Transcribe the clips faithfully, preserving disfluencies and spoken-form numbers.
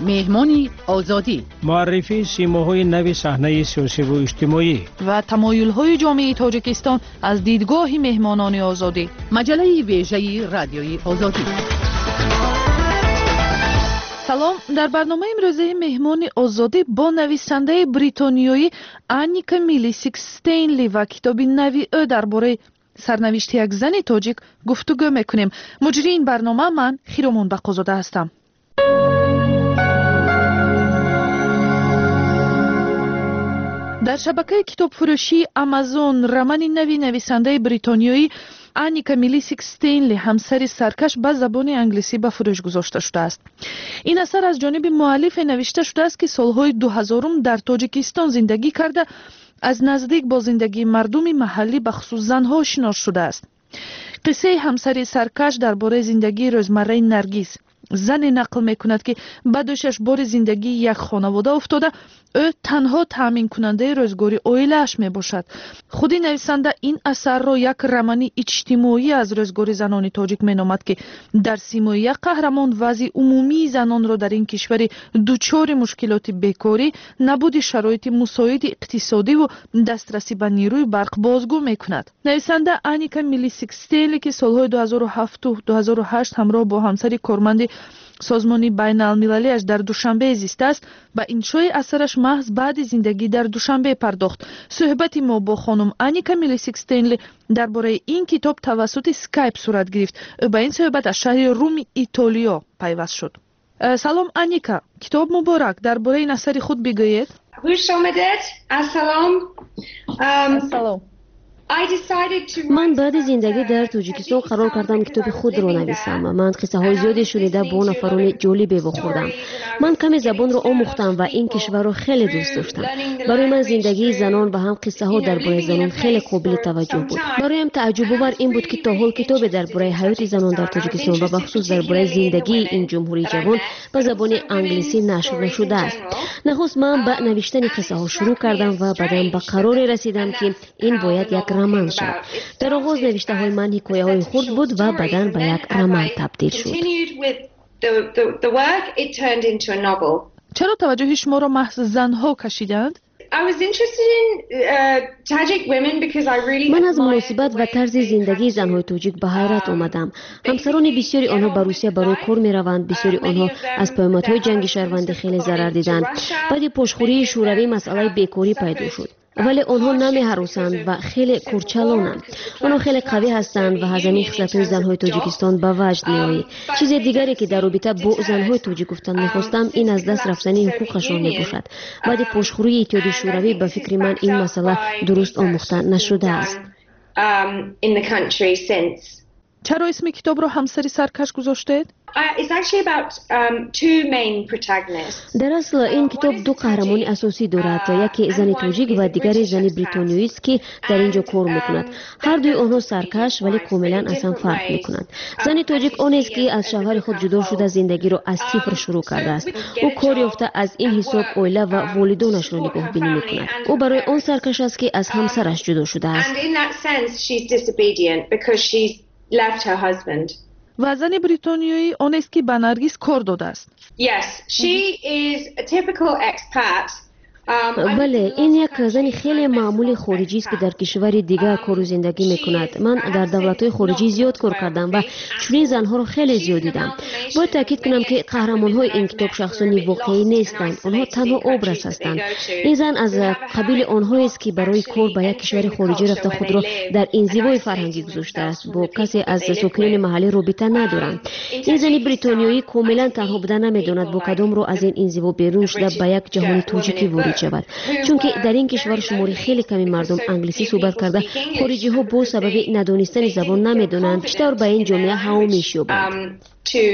مهمانی آزادی، معرفی سیماهای نو صحنه سیاسی و اجتماعی و تمایل‌های جامعه تاجیکستان از دیدگاه مهمانان آزادی. مجله ویژه رادیوی آزادی. سلام، در برنامه امروزه مهمان آزادی با نویسنده بریتانیایی آنیکا میلیسیک-استینلی و کتاب نوی او درباره سرنوشت یک زن تاجیک گفتگو میکنیم. مجری این برنامه من خیرمون بقازاده هستم. در شبکه کتاب فروشی آمازون رمان نوی نویسنده بریتانیایی آنیکا میلیسیک-استینلی همسر سرکش به زبان انگلیسی به فروش گذاشته شده است. این اثر از جانب مؤلف نوشته شده است که سالهای دو هزارم در تاجیکستان زندگی کرده، از نزدیک با زندگی مردم محلی به خصوص زنها آشنا شده است. قصه همسر سرکش درباره زندگی روزمره نرگس، زن نقل میکند که به دوشش بار زندگی یک خانواده افتاده، او تنها تامین کننده روزگاری اویلش می باشد. خودی نویسنده این اثر را یک رمان اجتماعی از روزگار زنان تاجیک می نامد که در سیمای یک قهرمان وضع عمومی زنان را در این کشور دچار مشکلات بیکاری، نبود شرایط مساعد اقتصادی و دسترسی به نیروی برق بازگو می کند. نویسنده آنیکا میلیسیک-استینلی که سالهای دو هزار و هفت و دو هزار و هشت همراه با همسر کارمند سازمانی بین المللیش در دوشنبه زیسته است، به انشای اثرش محض بعد زندگی در دوشنبه پرداخت. صحبت ما با خانم آنیکا میلیسیک-استینلی درباره این کتاب توسط اسکایپ صورت گرفت. او به این صحبت از شهر روم ایتالیا پیوست شد. سلام آنیکا، کتاب مبارک، درباره این اثر خود بگویید. خوش آمدید. السلام. سلام. من بعد زندگی در تاجیکستان قرار کردم کتاب خود را نویسم. من قصه های زیادی شنیده با نفران جالبی بخوردم. من کمی زبان را آموختم و این کشور را خیلی دوست داشتم. برای من زندگی زنان و هم قصه ها درباره زنان خیلی قابل توجه بود. برایم تعجب آور این بود که تا حال کتاب درباره حیات زنان در تاجیکستان و بخصوص درباره زندگی این جمهوری جوان به زبان انگلیسی نشر نشده است. نخست من به نوشتن قصه ها شروع کردم و بعدم به قرار رسیدم که این باید یک رمان شد. در آغاز نوشته های من حکایه های خرد بود و بعداً به یک رمان تبدیل شد. چرا توجه شما را محض زنها کشیدند؟ من از مناسبت و طرز زندگی زنهای تاجیک به حیرت آمدم. همسران بسیاری آنها به روسیه برای کار می روند. بسیاری آنها از پیامدهای جنگ شهروندی خیلی ضرر دیدند. بعد پشتخوری شوروی مسئله بیکاری پیدا شد. ولی آنها نمی هراسند و خیلی کورچلانند. آنها خیلی قوی هستند و هزینه خصلت‌های زنهای تاجیکستان به وجد می آید. چیز دیگری که در رابطه با زنهای تاجیک گفتن می‌خواستم این از دست رفتن حقوقشان می باشد. بعد پشتخوری اتحادیه شوروی به فکر من این مسئله درست آموخته نشده است. چرا اسم کتاب را همسر سرکش گذاشتید؟ در اصل این کتاب دو قهرمان اساسی دارد، یکی زن تاجیک و دیگری زن بریتانیایی است که در اینجا کار میکند. هر دوی آنها سرکش ولی کاملا اصلا فرق میکنند. زن تاجیک آن است که از شوهر خود جدا شده زندگی را از صفر شروع کرده است. او کار یافته از این حساب عائله و والدانش را نگاه بینی میکند. او برای آن سرکش است که از همسرش جدا شده است. left her husband. و زن بریتانیایی آن است که به نرگس کار داده است. Yes, she is a typical expat. بله، این یک زن خیلی معمولی خارجی است که در کشور دیگر کار و زندگی میکند. من در دولت‌های خارجی زیاد کار کردم و چنین زنها را خیلی زیاد دیدم. باید تاکید کنم که قهرمان‌های این کتاب شخصان واقعی نیستند. آنها تنها ابراز هستند. این زن از قبیل آنهایی است که برای کار به یک کشور خارجی رفته خود را در انزوای فرهنگی گذاشته است. با کسی از ساکنان محلی رابطه ندارند. این زن بریتانیایی کاملا تنها بودن نمیداند با کدام رو از این انزوا بیرون شده به یک جهان تاجیکی وارد شود. چون که در این کشور شماری خیلی کمی مردم انگلیسی صحبت کرده، خارجی ها با سبب ندانستن زبان نمیدونند چطور به این جامعه هوامیش یابند.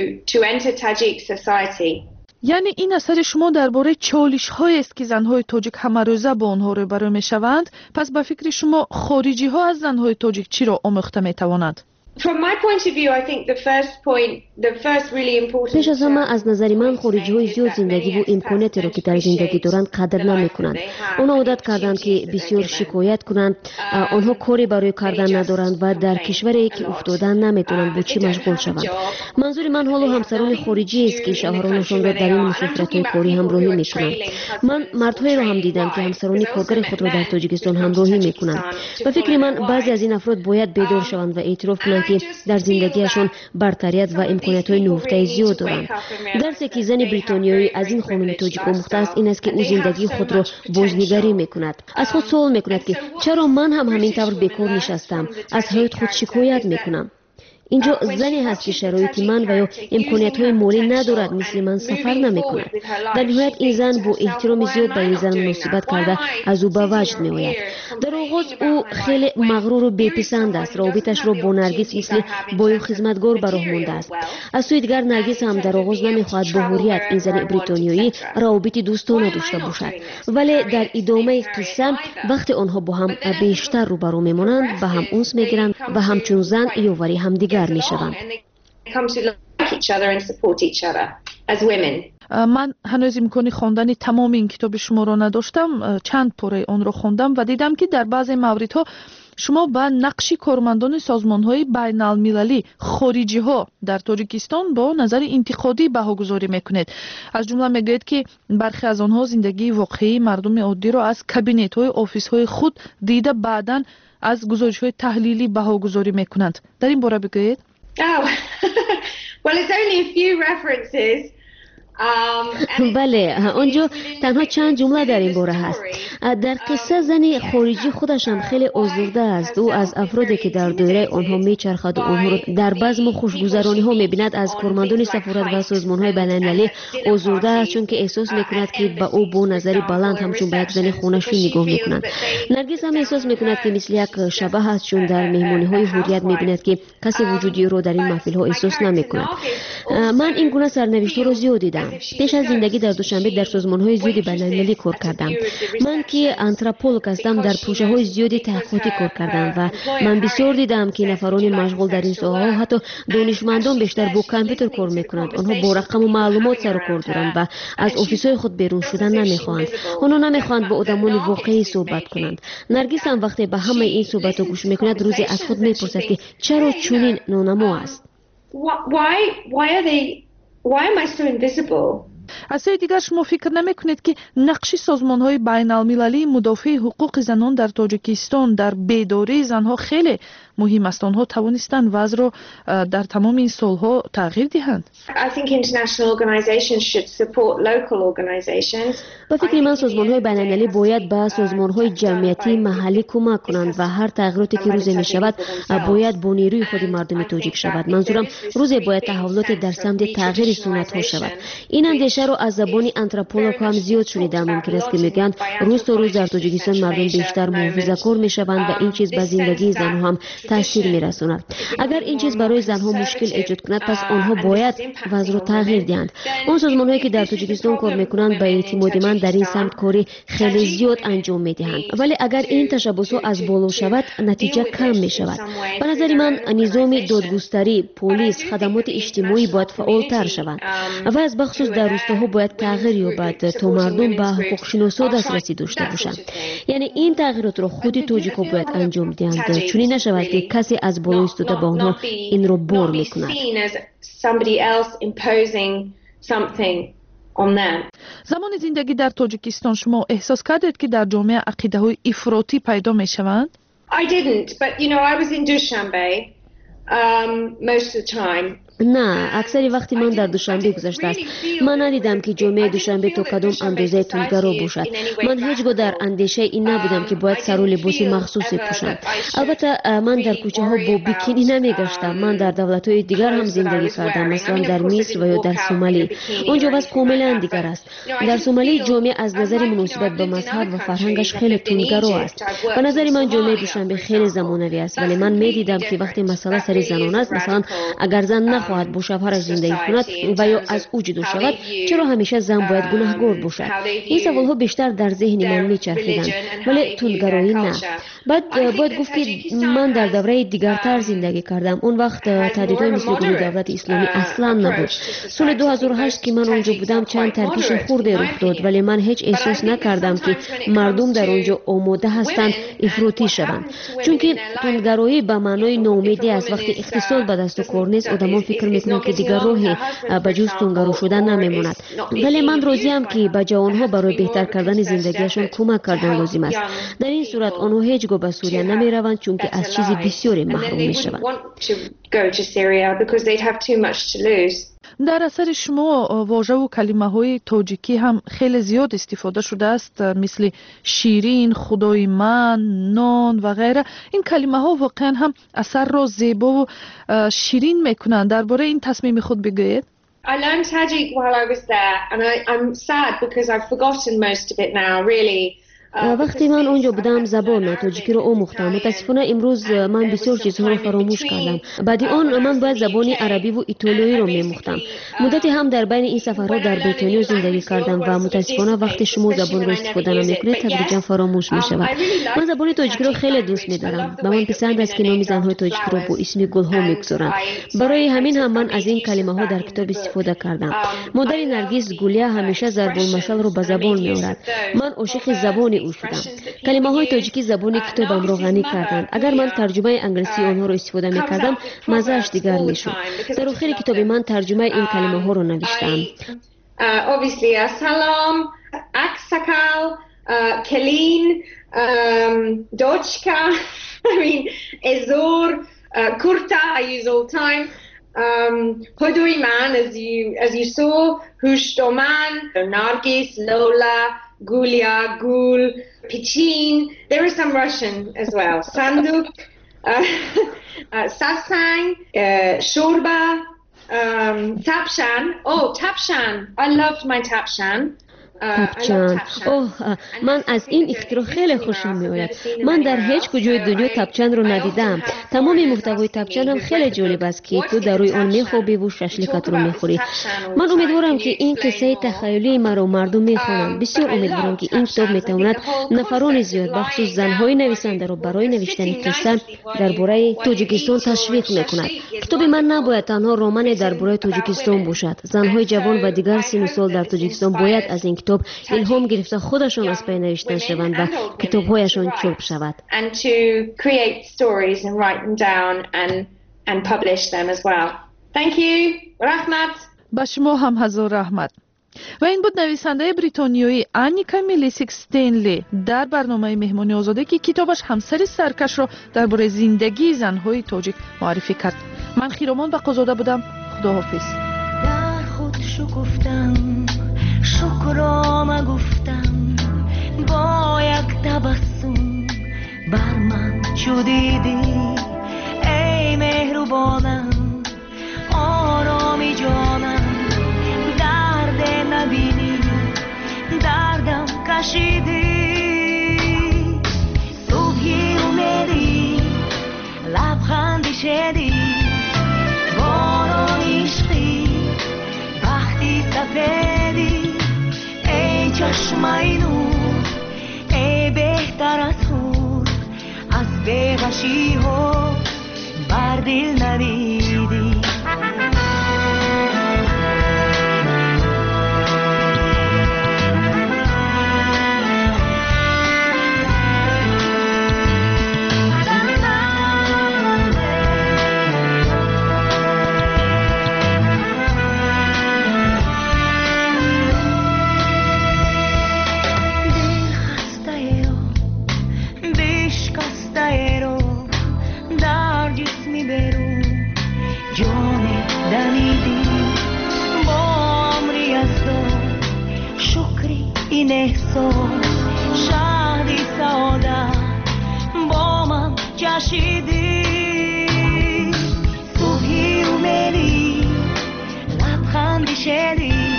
یعنی این اثر شما درباره چالش هایی است که زنهای تاجیک همه روزه با آنها روبرو میشوند. پس به فکر شما خارجی ها از زنهای تاجیک چی را آموخته میتوانند؟ From my point of view, I think the first point, the first really important. پیش از همه از نظر من خارجی های زیاد زندگی و امکاناتی را که در زندگی دارند قدر نمی کنند. آنها عادت کردند که بسیار شکایت کنند، آنها کاری برای کردن ندارند و در کشوری که افتادن نمیتونند با چی مشغول شوند. منظور من حالا همسران خارجی است که شوهرانشان را در این مسافرت‌های کاری همراهی میکنند. من مردهایی را هم دیدم که همسران کارگر خود را در تاجیکستان همراهی میکنند. و فکر من بعضی از این افراد باید بیدار شوند و اعتراف کنند که در زندگیشان برتریت و امکانات‌های نهفته زیاد دارند. درسی که زن بریتانیایی از این خانم تاجیک آموخته است این است که او زندگی خود را بازنگری میکند. از خود سوال میکند که چرا من هم همین طور بیکار نشستم، از حیات خود شکایت میکنم. اینجا زنی هست که شرایط من و یا امکانیت‌های مالی ندارد، مثل من سفر نمی‌کند. در نهایت این زن با احترام زیاد به این زن مناسبت کرده از او به وجد می‌آید. در آغاز او خیلی مغرور و بی‌پسند است. رابطش را با نرگس مثل بای خدمتگار به راه مانده است. از سوی دیگر نرگس هم در آغاز نمی‌خواهد با حریت این زن بریتانیایی رابطه دوستانه داشته باشد. ولی در ادامه قصه وقتی آنها با هم بیشتر روبرو می‌مانند، به هم انس می‌گیرند و همچون زن یاوری همدیگر میشوند. من هنوز امکان خواندن تمام این کتاب شما را نداشتم، چند پاره آن را خواندم و دیدم که در بعضی موردها شما به نقش کارمندان سازمان‌های بین‌المللی خارجی‌ها در تاجیکستان با نظر انتقادی بهاگذاری می‌کنید. از جمله میگوید که برخی از آنها زندگی واقعی مردم عادی را از کابینت‌های آفیس‌های خود دیده بعداً از گزارش‌های تحلیلی بهاگذاری می‌کنند. در این باره بگویید. Oh, well, it's only a few references. بله، آنجا تنها چند جمله در این باره هست. در قصه زن خارجی خودش هم خیلی آزرده است. او از افرادی که در دایره آنها میچرخد و آنها را در بزم و خوشگذرانی ها میبیند از کارمندان سفارت و سازمان های بین‌المللی آزرده است، چون که احساس میکند که به او با نظری بلند همچون به یک زن خونه‌شوی نگاه میکنند. نرگس هم احساس میکند که مثل یک شبح است، چون در مهمانی های حریت میبیند که کسی وجودی را در این محفل ها احساس نمیکند. من این گونه سرنوشت را زیاد دیدم. پیش از زندگی در دوشنبه در سازمان‌های زیادی بین‌المللی کار کردم. من که آنتروپولوژ هستم در پروژه‌های زیادی تحقیقاتی کار کردم و من بسیار دیدم که نفران مشغول در این ساحه‌ها حتی دانشمندان بیشتر با کامپیوتر کار می‌کنند. آنها با رقم و معلومات سر و کار دارند و از آفیس‌های خود بیرون شدن نمی‌خواهند. آنها نمی‌خواهند با آدمان واقعی صحبت کنند. نرگس هم وقتی به همه این صحبت‌ها گوش می‌کند روزی از خود می‌پرسد که چرا چنین نانما است. Why why are they Why am I so invisible? از سوی دیگر شما فکر نمی کنید که نقش سازمان های بین المللی مدافع حقوق زنان در تاجیکستان در بیداری زنها خیلی مهم است؟ آنها توانستند وضع را در تمام این سالها تغییر دهند. I think international organizations should support local organizations. با فکر من سازمان های بین المللی باید به سازمان های جمعیتی محلی کمک کنند و هر تغییراتی که روزی می شود باید با نیروی خود مردم تاجیک شود. منظورم روزی باید تحولات در سمت تغییر سنت ها شود. این اندیشه رو از زبان آنتروپولوژ هم زیاد شنیدم. ممکن است که میگن روز تا روز در تاجیکستان مردم بیشتر محافظه‌کار میشوند و این چیز به زندگی زنها هم تاثیر میرساند. اگر این چیز برای زنها مشکل ایجاد کند پس آنها باید وضع را تغییر دهند. اون سازمان‌هایی که در تاجیکستان کار میکنند به اعتماد من در این سمت کاری خیلی زیاد انجام میدهند. ولی اگر این تشبسات از بالا شود نتیجه کم میشود. به نظر من نظام دادگستری، پلیس، خدمات اجتماعی باید فعالتر شوند و از بخصوص در روستاها باید تغییر یابد تا مردم به حقوق شناسا دسترسی داشته باشند. یعنی این تغییرات را خود تاجیک‌ها باید انجام دهند، چون نشود که کسی از بالا ایستاده به آنها این را بار میکند. زمان زندگی در تاجیکستان شما احساس کردید که در جامعه عقیده‌های افراطی پیدا میشوند؟ I didn't, but you know I was in Dushanbe um, most of the time. نه، اکثر وقتی من در دوشنبه گذشته است. من ندیدم که جامعه دوشنبه تا کدام اندازه تندگرا باشد. من هیچگاه در اندیشه این نبودم که باید سر و لباس مخصوصی پوشم. البته من در کوچه ها با بیکینی نمیگشتم. من در دولت های دیگر هم زندگی کردم، مثلا در مصر و یا در سومالی. اونجا وضع کاملا دیگر است. در سومالی جامعه از نظر مناسبت به مذهب و فرهنگش خیلی تندگرا است. به نظر من جامعه دوشنبه خیلی زمانوی است، ولی من میدیدم که وقتی مسئله سر زنان است، مثلا اگر زن بخواهد با شوهرش زندگی کند و یا از او جدا شود، چرا همیشه زن باید گناهکار باشد؟ این سوالها بیشتر در ذهن من میچرخیدند، ولی تندگرایی نه. بعد باید گفت که من در دوره دیگرتر زندگی کردم. اون وقت تهدیدهای مثل گروه دولت اسلامی اصلا نبود. سال دو هزار و هشت که من اونجا بودم چند ترکیش خورده رخ داد، ولی من هیچ احساس نکردم که مردم در اونجا آماده هستند افراطی شوند، چون که تندگرایی به معنای ناامیدی است. وقتی اقتصاد به دست و کار نیست، آدمان فکر میکنند که دیگر راهی به جز تندگرا شدن نمیماند. ولی من راضیم که به جوانها برای بهتر کردن زندگیشان کمک کردن لازم است. در این صورت آنها هیچگاه به سوریه نمیروند، چون که از چیز بسیاری محروم میشوند. در اثر شما واژه و کلمه های تاجیکی هم خیلی زیاد استفاده شده است، مثل شیرین، خدای من، نان و غیره. این کلمه ها واقعا هم اثر را زیبا و شیرین میکنند. درباره این تصمیم خود بگویید. I learned Tajik while I was there, and I, I'm sad because I've forgotten most of it now, really. وقتی من اونجا بودم زبان تاجیکی رو آموختم. متاسفانه امروز من بسیار چیزها رو فراموش کردم. بعد آن من باید زبان عربی و ایتالیایی رو می‌آموختم. مدتی هم در بین این سفرها در بریتانیا زندگی کردم و متاسفانه وقتی شما زبان رو استفاده نمی‌کنید تدریجا فراموش می‌شود. من زبان تاجیکی رو خیلی دوست می‌دارم. به من پسند است که نام زن‌های تاجیکی رو با اسم گل‌ها می‌گذارند. برای همین هم من از این کلمه‌ها در کتاب استفاده کردم. مادر نرگس گولیا همیشه ضرب المثل رو به زبان می‌آورد. من عاشق زبان او شدم. کلمه های تاجیکی زبان کتابم را غنی کردند. اگر من ترجمه انگلیسی آنها را استفاده می کردم مزه‌اش دیگر می شد. در آخر کتاب من ترجمه این کلمه ها را نوشتم. Obviously سلام، اکسکال، کلین، دوچکا، I mean ازور، kurta I use all the time. Um, Hodoy man, as you as you saw, Hushtoman, Nargis, Lola, Gulia, Gul, Pichin. There is some Russian as well. Sanduk, uh, uh, Sasang, uh, Shorba, um, Tapshan. Oh, Tapshan. I loved my Tapshan. تپچان. اوه من از این اختراع خیلی خوشم میآید. من در هیچ کجای دنیا تپچان رو ندیدم. تمام محتوای تپچان هم خیلی جالب است که تو در روی آن میخوابی و ششلیکت رو میخوری. من امیدوارم که این قصه تخیلی مرا مردم میخوانند. بسیار امیدوارم که این کتاب میتواند نفران زیاد بخصوص زنهای نویسنده رو برای نوشتن قصه درباره تاجیکستان تشویق میکند. کتاب من نباید تنها رمان درباره تاجیکستان باشد. زنهای جوان و دیگر سن و سال در تاجیکستان باید از این کتاب الهام گرفته خودشان از پی نوشتن شوند و کتاب‌هایشان چاپ شود. And to create stories and write them down and and publish them as well. Thank you. رحمت. با شما هم هزار رحمت. و این بود نویسنده بریتانیایی آنیکا میلیسیک ستینلی در برنامه مهمانی آزاده که کتابش همسر سرکش را درباره زندگی زن‌های تاجیک معرفی کرد. من خیرامان بقازاده بودم. خداحافظ. در خود شکفتم شکرام گفتم با یک تبسم بر من شدیدی ای مهربانم آرامی جانم درد نبینی دردم کشیدی صبحی اومدی لبخندی شدی باران عشقی وقتی سفیدی ای چشمای نور ای بهتر از خود از بی‌غشی ها بر دل ندیدی این احساس شادی سعادت با من جشیدی صبحی اومدی لبخندی شدی